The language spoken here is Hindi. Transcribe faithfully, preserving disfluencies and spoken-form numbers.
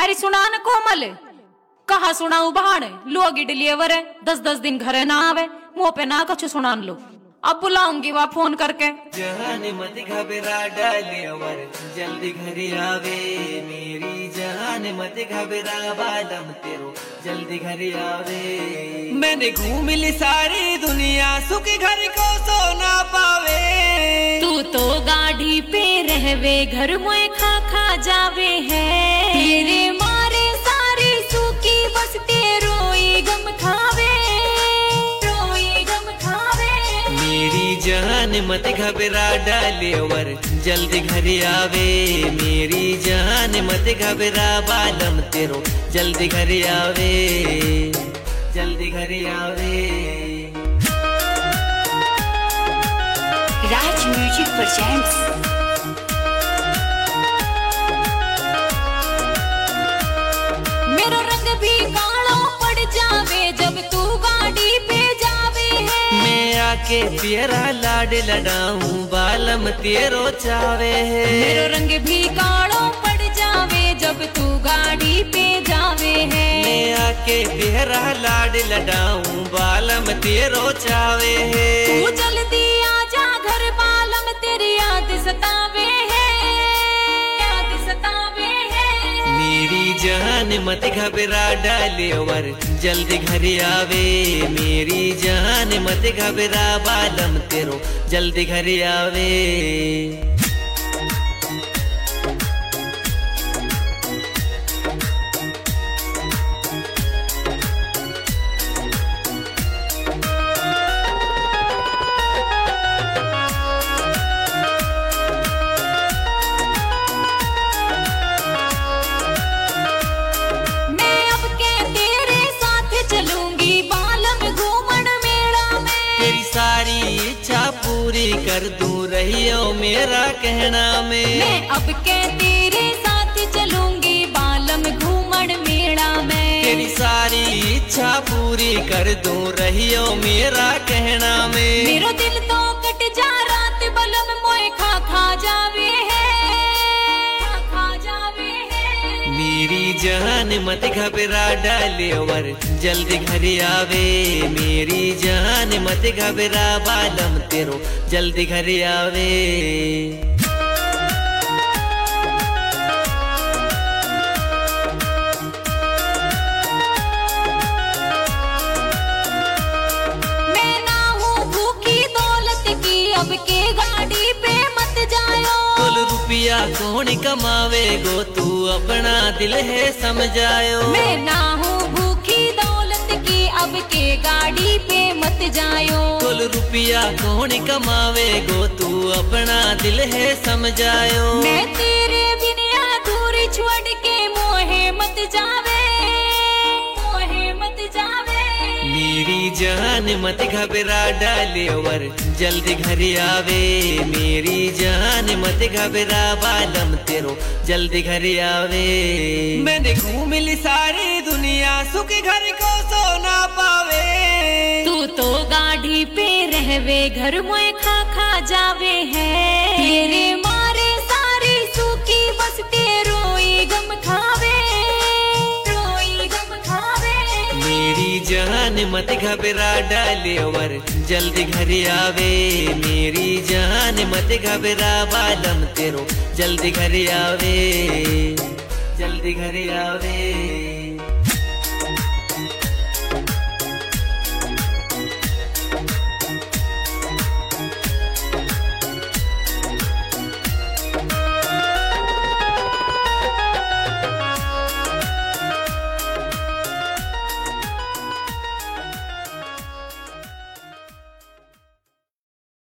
अरे सुना न कोमल, कहा सुनाऊ बहान लोग डिलीवर है, दस दस दिन घरे ना आवे, मुंह पे ना कुछ सुनान लो। अब बुलाऊंगी वहाँ फोन करके। जान मत घबरा डालेवर, जल्दी घर आवे मेरी जान, मत घबरा बालम तेरो जल्दी घर आवे। मैंने घूम ली सारी दुनिया, सुखी घर को सो ना पावे। तू तो गाड़ी पे रहवे, घर में खा खा जावे है। तेरे मारे सारी सुखी बस तेरो ही गम खावे, रोई गम खावे। मेरी जान मत घबरा डालेवर, जल्दी घर आवे मेरी जान, मत घबरा बालम तेरो जल्दी घर आवे, जल्दी घर आवे। Raj music presents. मेरा रंग भी काला पड़ जावे, जब तू गाड़ी पे जावे है। मैं आके तेरा लाड लडाऊं, बालम तेरो चावे है। मेरा रंग भी काला पड़ जावे, जब तू गाड़ी पे जावे है। मैं आके तेरा लाड लडाऊं, बालम तेरो चावे है। तू जल्दी आजा घर, बालम तेरी याद सतावे है, याद सतावे है। मेरी जान मत घबरा डालेवर, जल्दी घर आवे मेरी जान, मत घबरा बालम तेरो जल्दी घर आवे। सारी इच्छा पूरी कर दूं, रहियो मेरा कहना में। मैं अब के तेरे साथ चलूंगी, बालम घूमन मेला में। तेरी सारी इच्छा पूरी कर दूं, रहियो मेरा कहना में। मेरा दिल तो कट जा रात, बलम मोए खा खा जावे है, खा खा जावे है। मेरी जान मत घबरा डालेवर, जल्दी घर आवे मेरी जान, मत घबरा बालम तेरो जल्दी घर आवे। मैं ना हूँ भूखी दौलत की, अब के गाड़ी पे मत जायो। कुल रुपया कौन कमावे गो, तू अपना दिल है समझायो। मैं ना हूँ भूखी दौलत की, अब के गाड़ी पे मत जायो। कुल रुपया कौन कमावे गो, तू अपना दिल है समझायो। मैं तेरे बिना दूरी छोड़ के मोहे मत जावे, मोहे मत जावे। मेरी जान मत घबरा डालेवर, जल्दी घर आवे मेरी जान, मत घबरा बालम तेरो जल्दी घर आवे। मैंने घूम ली सारी दुनिया, सुखी घर को सो ना पावे। तू तो गाड़ी पे रहवे, घर में खा खा जावे है। तेरे मारे सारी सुखी बस तेरो ही गम खावे, रोई गम खावे। मेरी जान मत घबरा डालेवर, जल्दी घर आवे मेरी जान, मत घबरा बालम तेरो जल्दी घर आवे, जल्दी घर आवे।